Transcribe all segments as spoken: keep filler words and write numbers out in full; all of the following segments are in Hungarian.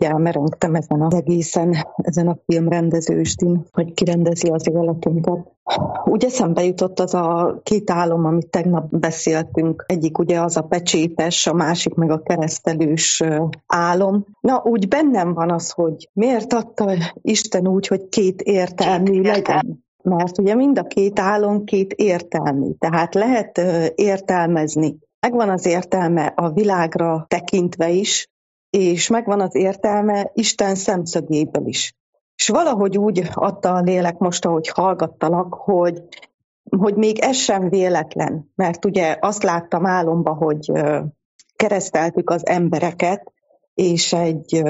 elmerengtem ezen az egészen, ezen a filmrendezőstin, hogy kirendezi az életünket. Úgy eszembe jutott az a két álom, amit tegnap beszéltünk. Egyik ugye az a pecsétes, a másik meg a keresztelős álom. Na, úgy bennem van az, hogy miért adta Isten úgy, hogy két értelmű legyen. Mert ugye mind a két álom két értelmű, tehát lehet értelmezni. Megvan az értelme a világra tekintve is, és megvan az értelme Isten szemszögéből is. És valahogy úgy adta a lélek most, ahogy hallgattalak, hogy, hogy még ez sem véletlen, mert ugye azt láttam álomba, hogy kereszteltük az embereket, és egy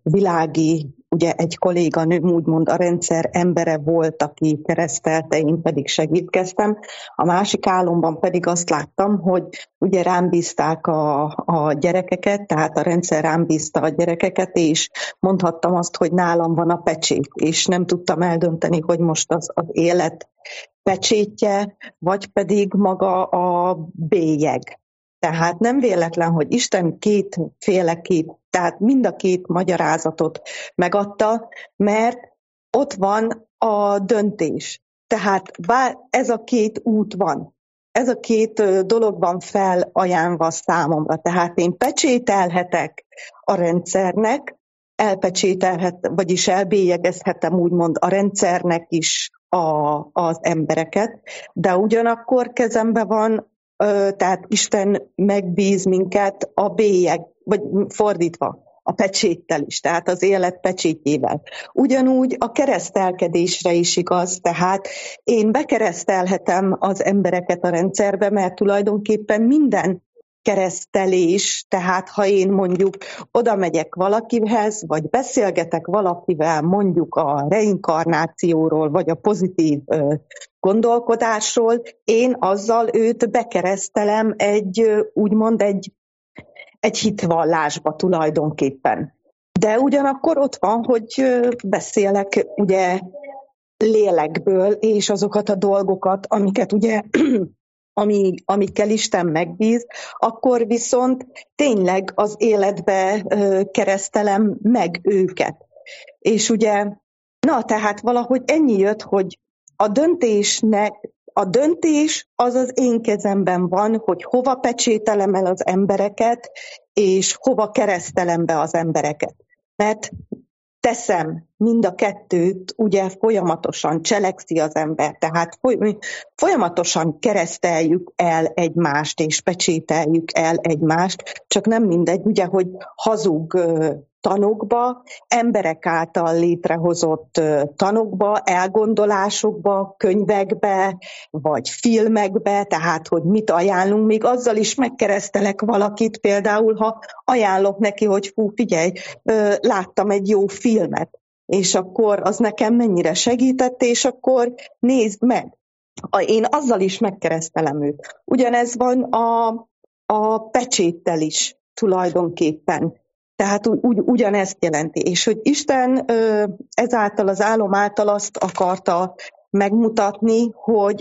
világi, ugye egy kolléganőm úgymond a rendszer embere volt, aki keresztelte, én pedig segítkeztem. A másik álomban pedig azt láttam, hogy ugye rám bízták a, a gyerekeket, tehát a rendszer rám bízta a gyerekeket, és mondhattam azt, hogy nálam van a pecsét, és nem tudtam eldönteni, hogy most az, az élet pecsétje, vagy pedig maga a bélyeg. Tehát nem véletlen, hogy Isten kétféleképp, tehát mind a két magyarázatot megadta, mert ott van a döntés. Tehát bár ez a két út van, ez a két dolog van felajánlva számomra. Tehát én pecsételhetek a rendszernek, elpecsételhet, vagyis elbélyegezhetem úgymond a rendszernek is a, az embereket, de ugyanakkor kezembe van, tehát Isten megbíz minket a bélyeg, vagy fordítva, a pecséttel is, tehát az élet pecsétjével. Ugyanúgy a keresztelkedésre is igaz, tehát én bekeresztelhetem az embereket a rendszerbe, mert tulajdonképpen minden keresztelés, tehát ha én mondjuk oda megyek valakihez, vagy beszélgetek valakivel mondjuk a reinkarnációról, vagy a pozitív ö, gondolkodásról, én azzal őt bekeresztelem egy, úgymond egy, egy hitvallásba tulajdonképpen. De ugyanakkor ott van, hogy beszélek ugye lélekből, és azokat a dolgokat, amiket ugye Ami, amikkel Isten megbíz, akkor viszont tényleg az életbe ö, keresztelem meg őket. És ugye, na tehát valahogy ennyi jött, hogy a döntésnek, a döntés az az én kezemben van, hogy hova pecsételem el az embereket, és hova keresztelem be az embereket. Mert teszem mind a kettőt, ugye folyamatosan cselekszi az ember, tehát folyamatosan kereszteljük el egymást, és pecsételjük el egymást, csak nem mindegy, ugye, hogy hazug tanokba, emberek által létrehozott tanokba, elgondolásokba, könyvekbe, vagy filmekbe, tehát, hogy mit ajánlunk, még azzal is megkeresztelek valakit, például, ha ajánlok neki, hogy fú, figyelj, láttam egy jó filmet, és akkor az nekem mennyire segített, és akkor nézd meg. Én azzal is megkeresztelem őt. Ugyanez van a, a pecséttel is tulajdonképpen. Tehát ugy, ugyanezt jelenti. És hogy Isten ezáltal, az álom által azt akarta megmutatni, hogy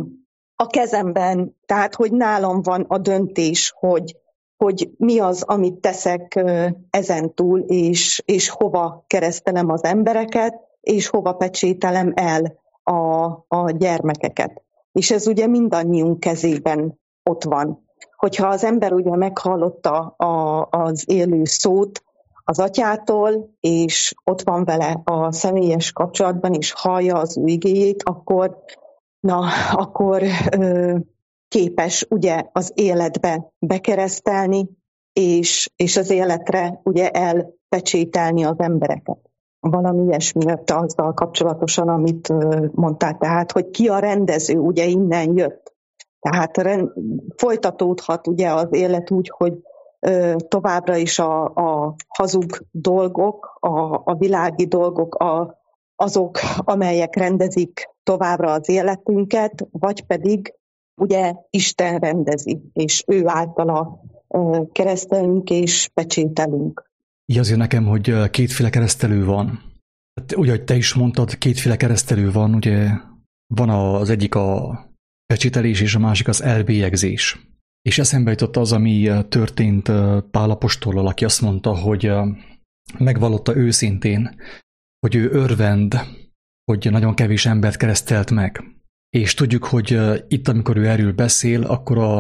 a kezemben, tehát hogy nálam van a döntés, hogy, hogy mi az, amit teszek ezen túl, és, és hova keresztelem az embereket, és hova pecsételem el a, a gyermekeket. És ez ugye mindannyiunk kezében ott van. Hogyha az ember ugye meghallotta a, az élő szót az atyától, és ott van vele a személyes kapcsolatban, és hallja az ő igéjét, akkor, na, akkor ö, képes ugye az életbe bekeresztelni, és, és az életre ugye elpecsételni az embereket. Valami ilyesmi jött azzal kapcsolatosan, amit ö, mondták, tehát, hogy ki a rendező, ugye innen jött. Tehát rend, folytatódhat ugye az élet úgy, hogy ö, továbbra is a, a hazug dolgok, a, a világi dolgok a, azok, amelyek rendezik továbbra az életünket, vagy pedig ugye Isten rendezi, és ő általa ö, keresztelünk és pecsételünk. Így azért nekem, hogy kétféle keresztelő van. Ugye, hogy te is mondtad, kétféle keresztelő van, ugye van az egyik a pecsételés, és a másik az elbélyegzés. És eszembe jutott az, ami történt Pál apostollal, aki azt mondta, hogy megvallotta őszintén, hogy ő örvend, hogy nagyon kevés embert keresztelt meg. És tudjuk, hogy itt, amikor ő erről beszél, akkor a,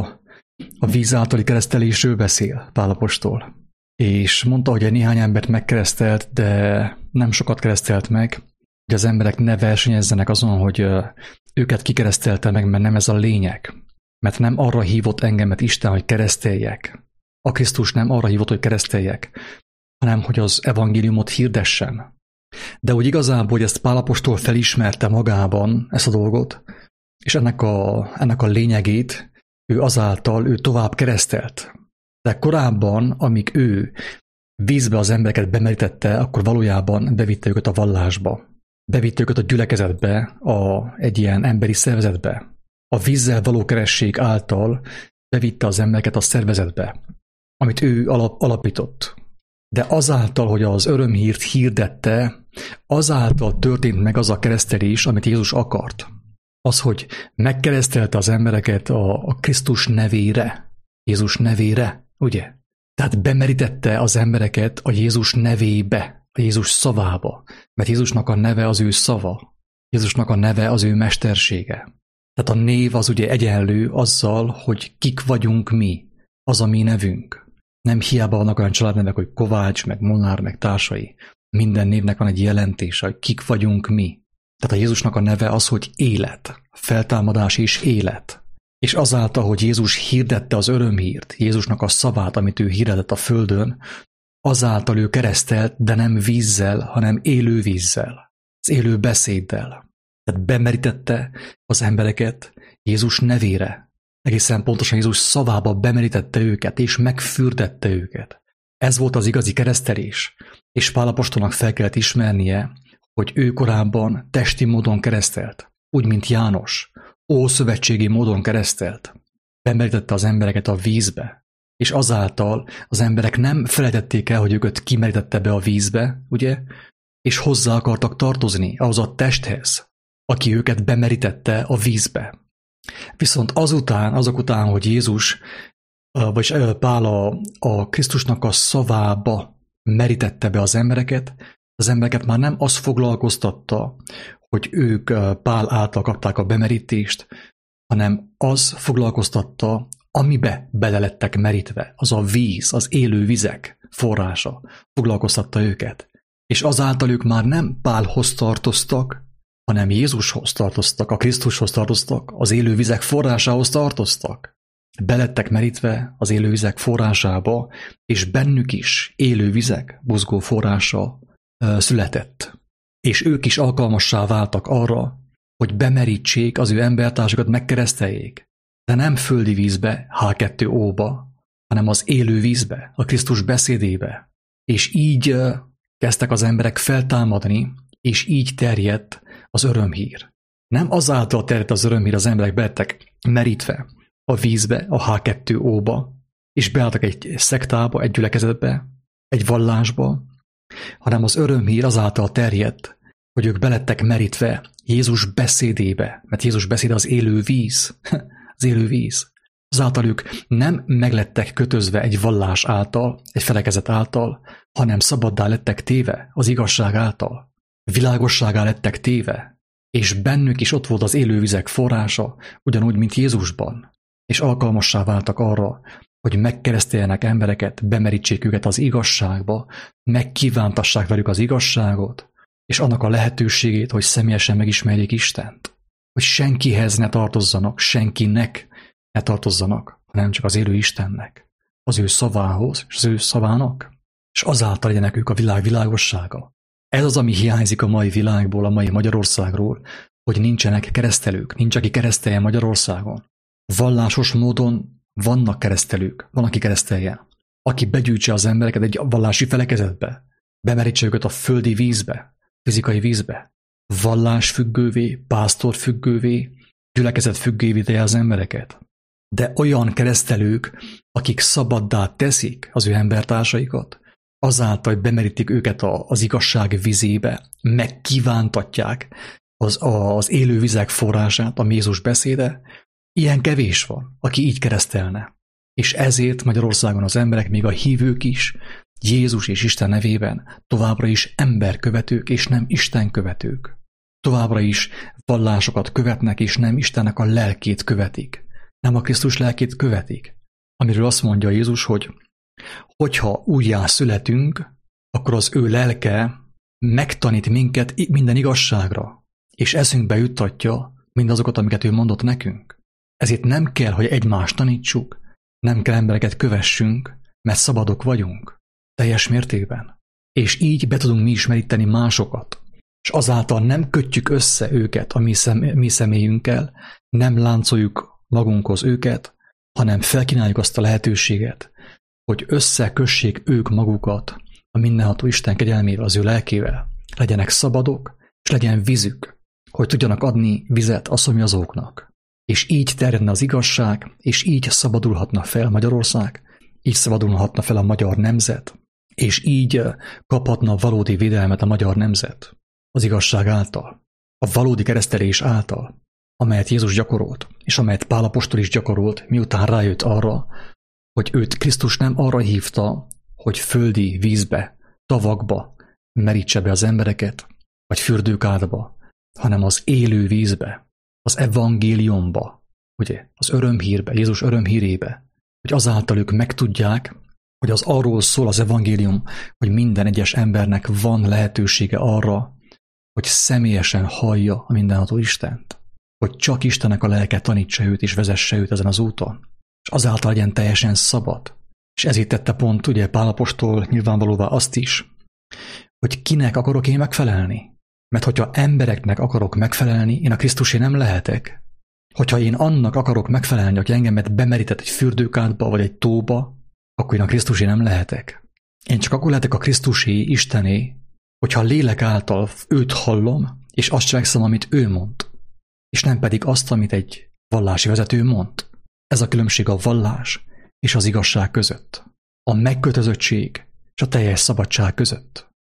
a víz általi keresztelésről beszél Pál apostol. És mondta, hogy egy néhány embert megkeresztelt, de nem sokat keresztelt meg, hogy az emberek ne versenyezzenek azon, hogy őket kikeresztelte meg, mert nem ez a lényeg. Mert nem arra hívott engemet Isten, hogy kereszteljek. A Krisztus nem arra hívott, hogy kereszteljek, hanem hogy az evangéliumot hirdessem. De úgy igazából, hogy ezt Pál apostol felismerte magában, ezt a dolgot, és ennek a, ennek a lényegét, ő azáltal, ő tovább keresztelt. De korábban, amíg ő vízbe az embereket bemerítette, akkor valójában bevitte őket a vallásba. Bevitte őket a gyülekezetbe, a, egy ilyen emberi szervezetbe. A vízzel való keresség által bevitte az embereket a szervezetbe, amit ő alap, alapított. De azáltal, hogy az örömhírt hirdette, azáltal történt meg az a keresztelés, amit Jézus akart. Az, hogy megkeresztelte az embereket a, a Krisztus nevére, Jézus nevére, ugye? Tehát bemerítette az embereket a Jézus nevébe, a Jézus szavába, mert Jézusnak a neve az ő szava, Jézusnak a neve az ő mestersége. Tehát a név az ugye egyenlő azzal, hogy kik vagyunk mi, az a mi nevünk. Nem hiába vannak olyan családnevek, hogy Kovács, meg Molnár, meg társai. Minden névnek van egy jelentése, hogy kik vagyunk mi. Tehát a Jézusnak a neve az, hogy élet, feltámadás és élet. És azáltal, hogy Jézus hirdette az örömhírt, Jézusnak a szavát, amit ő hirdetett a földön, azáltal ő keresztelt, de nem vízzel, hanem élő vízzel, az élő beszéddel. Tehát bemerítette az embereket Jézus nevére. Egészen pontosan Jézus szavába bemerítette őket, és megfürdette őket. Ez volt az igazi keresztelés. És Pál apostolnak fel kellett ismernie, hogy ő korábban testi módon keresztelt, úgy, mint János, ószövetségi módon keresztelt. Bemerítette az embereket a vízbe, és azáltal az emberek nem felejtették el, hogy őket kimerítette be a vízbe, ugye, és hozzá akartak tartozni ahhoz a testhez, aki őket bemerítette a vízbe. Viszont azután, azok után, hogy Jézus, vagy Pál a, a Krisztusnak a szavába merítette be az embereket, az embereket már nem az foglalkoztatta, hogy ők Pál által kapták a bemerítést, hanem az foglalkoztatta, amibe bele lettek merítve, az a víz, az élő vizek forrása foglalkoztatta őket. És azáltal ők már nem Pálhoz tartoztak, hanem Jézushoz tartoztak, a Krisztushoz tartoztak, az élő vizek forrásához tartoztak. Belettek merítve az élő vizek forrásába, és bennük is élő vizek buzgó forrása ö, született. És ők is alkalmassá váltak arra, hogy bemerítsék az ő embertársakat, megkereszteljék. De nem földi vízbe, há kettő ó-ba, hanem az élő vízbe, a Krisztus beszédébe. És így ö, kezdtek az emberek feltámadni, és így terjedt az örömhír. Nem azáltal terjedt az örömhír, az emberek belettek merítve a vízbe, a há kettő ó-ba, és beálltak egy szektába, egy gyülekezetbe, egy vallásba, hanem az örömhír azáltal terjedt, hogy ők belettek merítve Jézus beszédébe, mert Jézus beszéde az élő víz, az élő víz. Azáltal ők nem meglettek kötözve egy vallás által, egy felekezet által, hanem szabaddá lettek téve az igazság által. Világosságá lettek téve, és bennük is ott volt az élővizek forrása, ugyanúgy, mint Jézusban, és alkalmassá váltak arra, hogy megkereszteljenek embereket, bemerítsék őket az igazságba, megkívántassák velük az igazságot, és annak a lehetőségét, hogy személyesen megismerjék Istent, hogy senkihez ne tartozzanak, senkinek ne tartozzanak, hanem csak az élő Istennek, az ő szavához, és az ő szavának, és azáltal legyenek ők a világ világossága. Ez az, ami hiányzik a mai világból, a mai Magyarországról, hogy nincsenek keresztelők, nincs, aki keresztelje Magyarországon. Vallásos módon vannak keresztelők, van, aki keresztelje. Aki begyűjtse az embereket egy vallási felekezetbe, bemerítse őket a földi vízbe, fizikai vízbe, vallásfüggővé, pásztorfüggővé, gyülekezetfüggővé tegye az embereket. De olyan keresztelők, akik szabaddá teszik az ő embertársaikat, azáltal, hogy bemerítik őket az igazság vizébe, megkívántatják az, az élő vizek forrását, a Jézus beszéde, ilyen kevés van, aki így keresztelne. És ezért Magyarországon az emberek, még a hívők is, Jézus és Isten nevében továbbra is emberkövetők és nem istenkövetők. Továbbra is vallásokat követnek és nem Istennek a lelkét követik. Nem a Krisztus lelkét követik. Amiről azt mondja Jézus, hogy hogyha újjá születünk, akkor az ő lelke megtanít minket minden igazságra, és eszünkbe juttatja mindazokat, amiket ő mondott nekünk. Ezért nem kell, hogy egymást tanítsuk, nem kell embereket kövessünk, mert szabadok vagyunk, teljes mértékben. És így be tudunk mi is meríteni másokat, és azáltal nem kötjük össze őket a mi, szem, mi személyünkkel, nem láncoljuk magunkhoz őket, hanem felkínáljuk azt a lehetőséget, hogy összekössék ők magukat a mindenható Isten kegyelmével, az ő lelkével. Legyenek szabadok, és legyen vízük, hogy tudjanak adni vizet a szomjazóknak. És így terjedne az igazság, és így szabadulhatna fel Magyarország, így szabadulhatna fel a magyar nemzet, és így kaphatna valódi védelmet a magyar nemzet az igazság által, a valódi keresztelés által, amelyet Jézus gyakorolt, és amelyet Pál apostol is gyakorolt, miután rájött arra, hogy őt Krisztus nem arra hívta, hogy földi vízbe, tavakba merítse be az embereket, vagy fürdőkádba, hanem az élő vízbe, az evangéliumba, ugye, az örömhírbe, Jézus örömhírébe, hogy azáltal ők megtudják, hogy az arról szól az evangélium, hogy minden egyes embernek van lehetősége arra, hogy személyesen hallja a mindenható Istent, hogy csak Istennek a lelke tanítsa őt és vezesse őt ezen az úton, és azáltal legyen teljesen szabad. És ezért tette pont ugye Pál apostol nyilvánvalóvá azt is, hogy kinek akarok én megfelelni? Mert hogyha embereknek akarok megfelelni, én a Krisztusé nem lehetek. Hogyha én annak akarok megfelelni, hogy engemet bemerített egy fürdőkádba vagy egy tóba, akkor én a Krisztusé nem lehetek. Én csak akkor lehetek a Krisztusé, Istené, hogyha a lélek által őt hallom, és azt cselekszem, amit ő mond, és nem pedig azt, amit egy vallási vezető mond. Ez a különbség a vallás és az igazság között. A megkötözöttség és a teljes szabadság között.